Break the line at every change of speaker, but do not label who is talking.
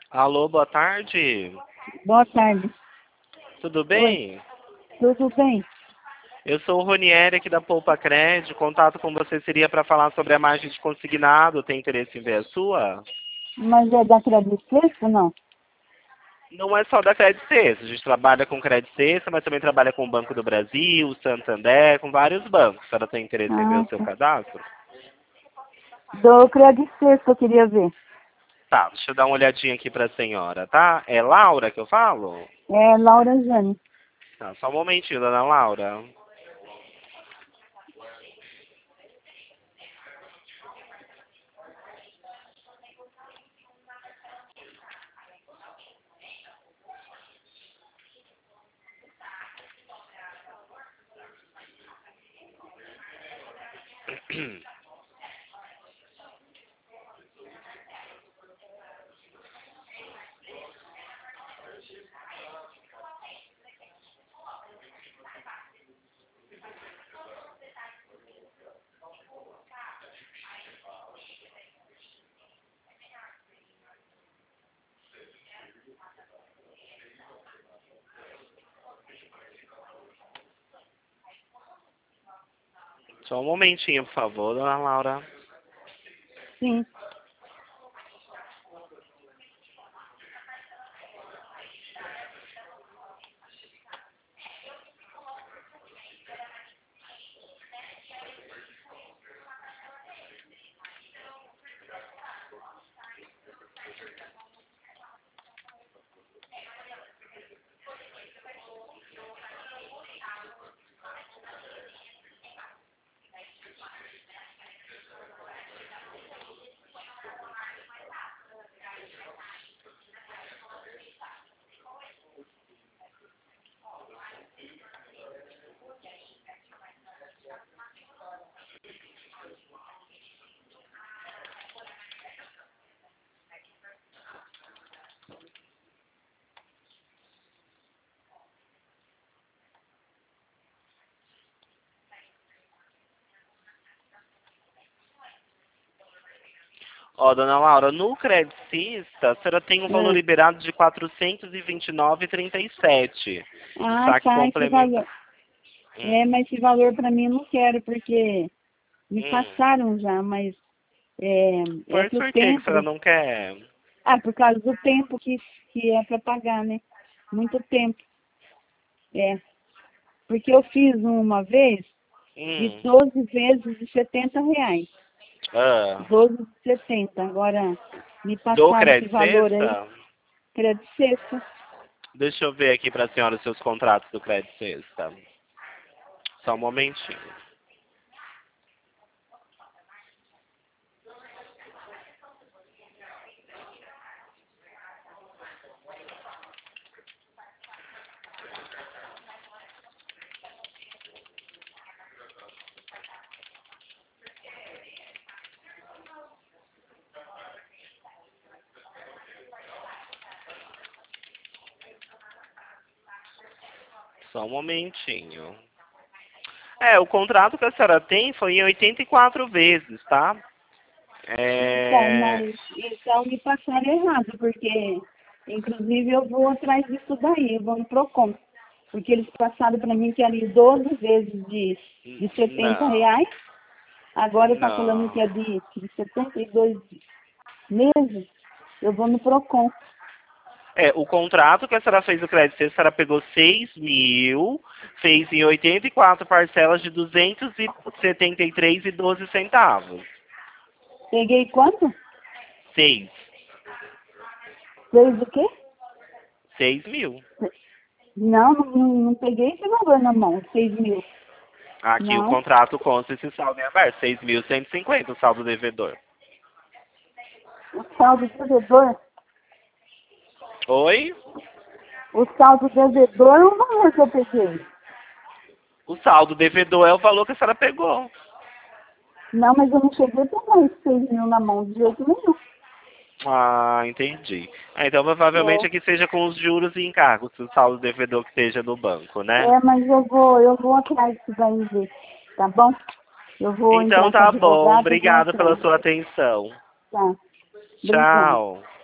Alô, boa tarde.
Boa tarde.
Tudo
Oi,
bem?
tudo bem?
Eu sou o Ronieri aqui da Poupa Cred. Contato com você seria para falar sobre a margem de consignado. Tem interesse em ver a sua?
Mas é da Crédito Sexta, não?
Não é só da Credit Suisse. A gente trabalha com Credit Suisse, mas também trabalha com o Banco do Brasil, Santander, com vários bancos. A senhora tem interesse em ver
Ah,
o seu
tá.
cadastro?
Do Crédito Sexta eu queria ver.
Tá, deixa eu dar uma olhadinha aqui para a senhora, tá? É Laura que eu falo?
É Laura Jane.
Tá, só um momentinho, dona Laura. Só um momentinho, por favor, dona Laura.
Sim.
Ó, dona Laura, no Credicista, a senhora tem um valor
Ah,
liberado de 429,37. O
ah,
saque
tá, esse
complementa.
valor.
Hum,
É, mas esse valor para mim eu não quero, porque me
hum.
passaram já, mas é pro
Por que a senhora
tempo.
não quer?
Ah, por causa do tempo que é para pagar, né? Muito tempo. É. Porque eu fiz uma vez de
Hum.
12 vezes de R$ 70.
Ah.
12,70. Agora, me
Do
passaram esse valor aí,
Credicista?
crédito sexta.
Deixa eu ver aqui para a senhora os seus contratos do Credicista. Só um momentinho. Só um momentinho. O contrato que a senhora tem foi em 84 vezes, tá?
Então,
É...
mas então me passaram errado, porque inclusive eu vou atrás disso daí, eu vou no Procon. Porque eles passaram para mim que era em 12 vezes de
Não,
R$ 70, agora está falando que
não.
é de 72 meses, eu vou no Procon.
O contrato que a senhora fez do crédito, a senhora pegou 6 mil, fez em 84 parcelas de 273,12 centavos.
Peguei quanto?
6.
Fez o quê?
6 mil.
Não peguei esse valor na mão, 6.000.
Aqui o
Não.
contrato consta esse saldo em aberto, 6.150 o saldo devedor.
O saldo devedor,
Oi?
o saldo devedor é o valor que eu peguei.
O saldo devedor é o valor que a senhora pegou.
Não, mas eu não cheguei a pegar esses 6.000 na mão de jeito nenhum.
Ah, entendi. Então provavelmente aqui seja com os juros e encargos, o saldo devedor que esteja no banco, né?
Mas eu vou atrás disso daí ver, tá bom? Eu vou
Então
entrar com o
tá bom,
advogado e vou
obrigado pela
atrás.
sua atenção.
Tá, brincando.
Tchau.